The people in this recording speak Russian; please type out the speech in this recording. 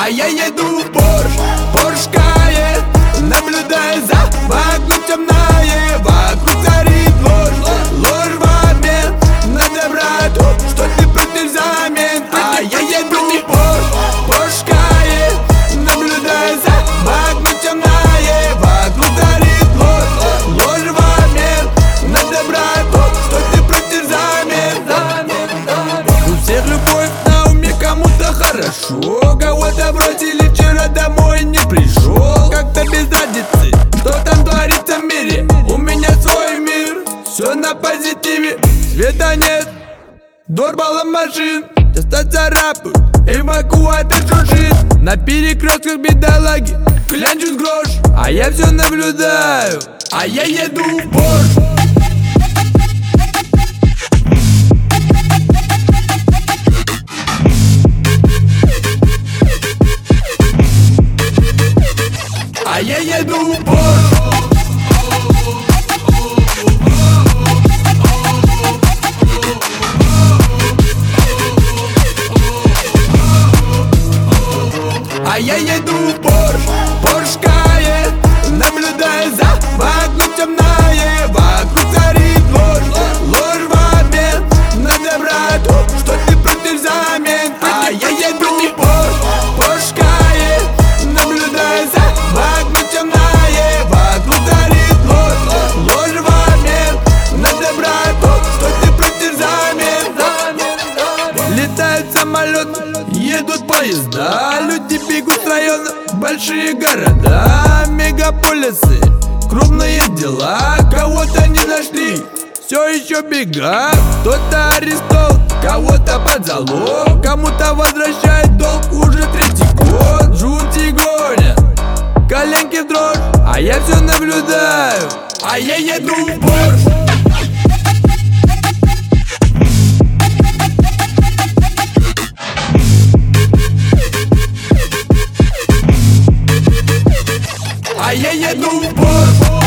А я еду в Порш Каен, наблюдая за вокруг темное. Вокруг царит ложь в обмен на доброту, что ты против замен. А я еду в Порш Каен, наблюдая за вокруг темное. Вокруг царит ложь в обмен на доброту, что ты против замен. У всех любовь на уме, кому-то хорошо, кого-то бросили, вчера домой не пришел. Как-то без разницы, что там творится в мире. У меня свой мир, все на позитиве. Света нет, дорбала машин, часто царапают, эвакуатор жужжит. На перекрестках бедолаги клянчут грош, а я все наблюдаю, а я еду в Порш. А я еду в Порш. А я еду в Порш Каен, наблюдая за вокруг темное. Вокруг царит ложь в обмен на доброту, что ты против замен. А я еду в Порш Каен, наблюдая за вокруг темное. Вокруг царит ложь в обмен на доброту, что ты против замен. Летают самолеты, едут поезда, люди бегут с района, большие города, мегаполисы, крупные дела. Кого-то не нашли, все еще бегат. Кто-то арестован, кого-то под залог, кому-то возвращает долг уже 3-й год. Жути гонят, коленки в дрожь, а я все наблюдаю, а я еду в Порш. А я еду в Порш.